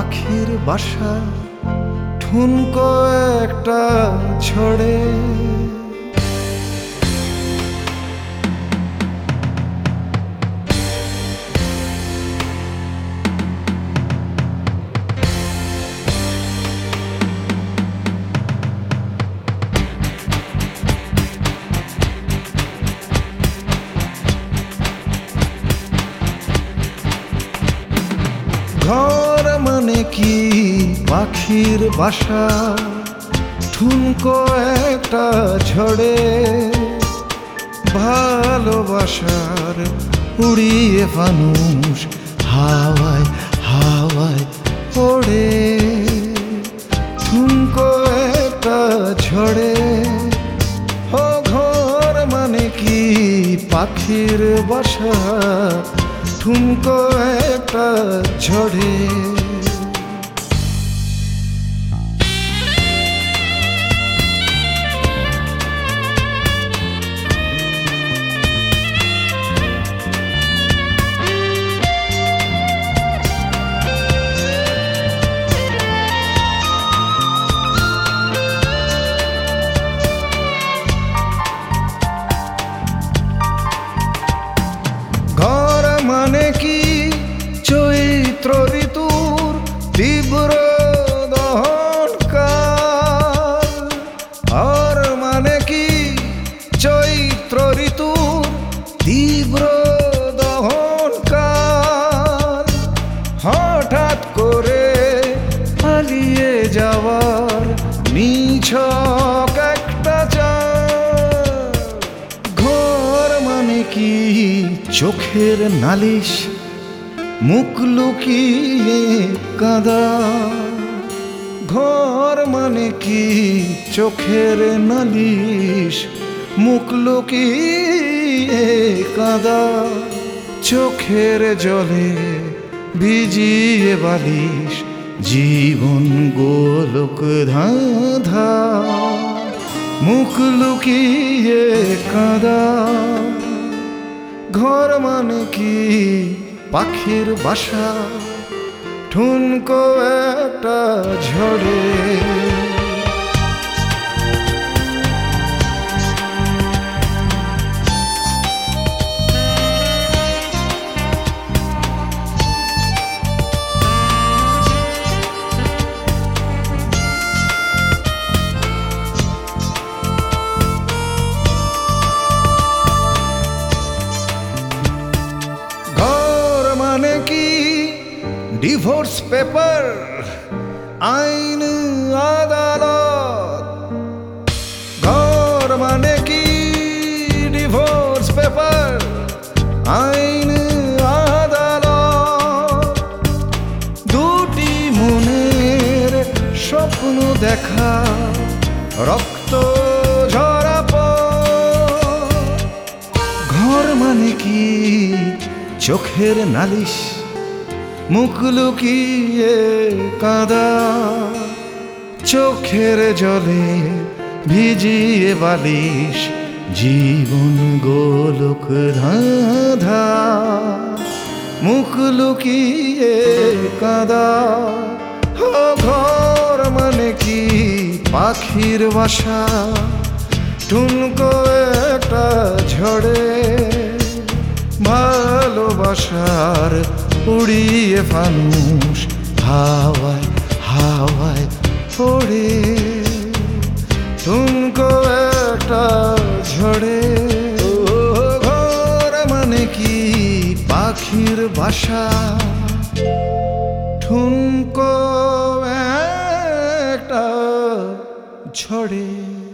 পাখির বাসা ঠুনকো একটা ছড়ে। ঘর মানে কি পাখির বাসা ঠুনকো একটা ঝড়ে। ভালোবাসার উড়িয়ে ফানুষ হাওয়ায় হাওয়ায় ওড়ে। ঠুনকো একটা ঝড়ে। ও ঘর মানে কি পাখির বাসা ঠুনকো একটা ঝড়ে। ঘর মানে কি চৈত্র ঋতুর তীব্র দহনকাল। আর মানে কি চৈত্র ঋতুর তীব্র দহনকাল। হঠাৎ করে পালিয়ে যাওয়ার নিছক একটা চাল। ঘর মানে কি চোখের নালিশ মুখ লুকিয়ে কাঁদা। ঘর মানে কি চোখের নালিশ মুখ লুকিয়ে কাঁদা। চোখের জলে ভিজিয়ে বালিশ জীবন গোলক ধাঁধা। মুখ লুকিয়ে কাঁদা। ঘর মানে কি পাখির বাসা ঠুনকো একটা ঝড়ে। মানে কি ডিভোর্স পেপার আইন আদালত। ঘর মানে কি ডিভোর্স পেপার আইন আদালত। দুটি মনের স্বপ্ন দেখা রক্ত ঝরা পথ। ঘর মানে কি চোখের নালিশ মুখ লুকিয়ে কাঁদা। চোখের জলে ভিজিয়ে বালিশ জীবন গোলক ধাঁধা। মুখ লুকিয়ে কাঁদা। ও ঘর মানে কি পাখির বাসা ঠুনকো একটা ঝড়ে। ভালোবাসার উড়িয়ে ফানুষ হাওয়ায় হাওয়ায় ওড়ে। ঠুনকো একটা ঝড়ে। ও ঘর মানে কি পাখির বাসা ঠুনকো একটা ঝড়ে।